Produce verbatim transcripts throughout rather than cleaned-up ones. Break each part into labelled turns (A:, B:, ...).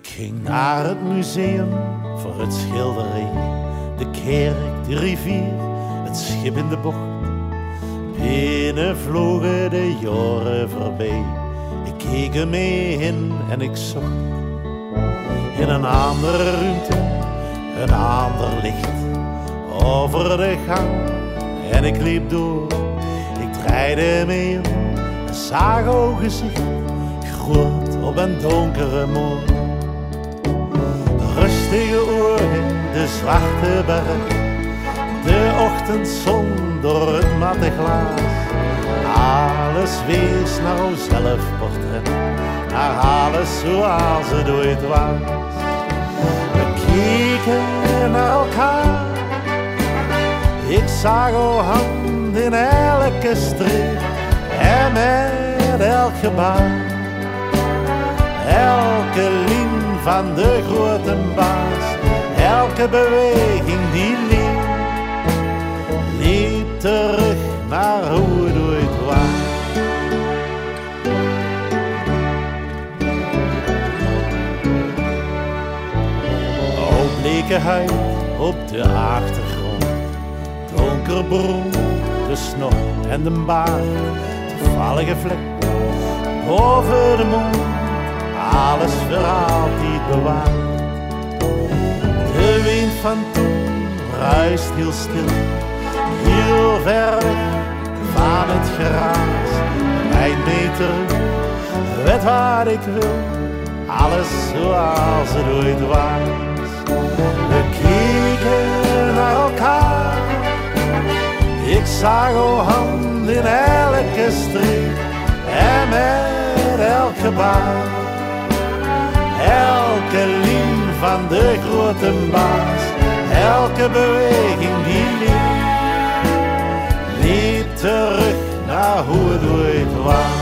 A: ging naar het museum voor het schilderij. De kerk, de rivier, het schip in de bocht. Binnen vlogen de jaren voorbij. Ik keek er mee in en ik zocht in een andere ruimte, een ander licht. Over de gang en ik liep door. Ik draaide mee om, een zag gezicht, groot op een donkere moor. Rustige oren, de zwarte berg, de ochtendzon door het matte glaas. Alles wees naar uw zelfportret, naar alles zoals het ooit was. We keken naar elkaar, ik zag uw hand in elke streep en met elk gebaar. Elke lijn van de grote baas, elke beweging die liep, liep terug naar hoe het ooit was. O bleke huid op de achtergrond, donkerbroen, de snor en de baard, toevallige vlek boven de mond. Alles voor altijd bewaard. De wind van toen ruist heel stil, heel ver weg van het geraas. Mijn meter weet wat ik wil, alles zoals het ooit was. We keken naar elkaar, ik zag uw hand in elke streep en met elk gebaar. Elke lijn van de grote baas, elke beweging die liep, liep terug naar hoe het ooit was.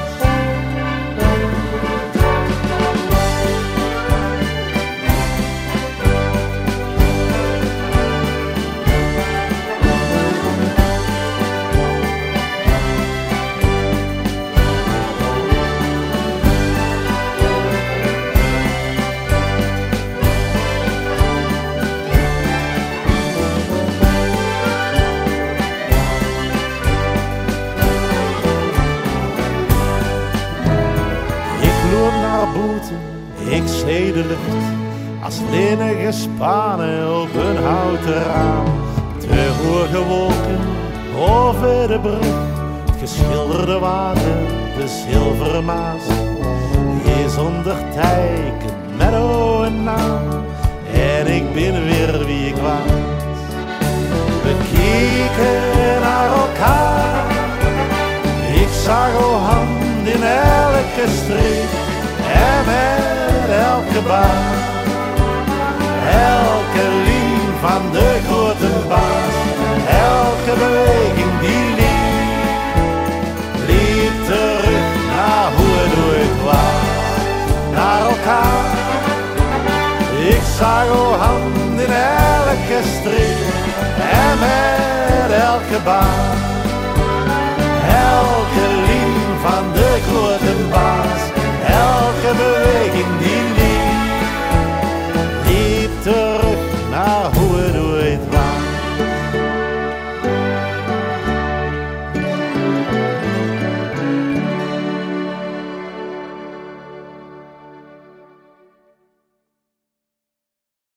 A: Ik zee de lucht als linnige spanen op een houten raam. De hoge wolken over de brug, het geschilderde water, de zilveren maas. Je zonder teken met een naam en ik ben weer wie ik was. We keken naar elkaar, ik zag uw hand in elke streep en met elke baas, elke lijn van de grote baas, elke beweging die liep, liep terug naar hoe het ooit was. Naar elkaar, ik zag uw hand in elke streep en met elke baas.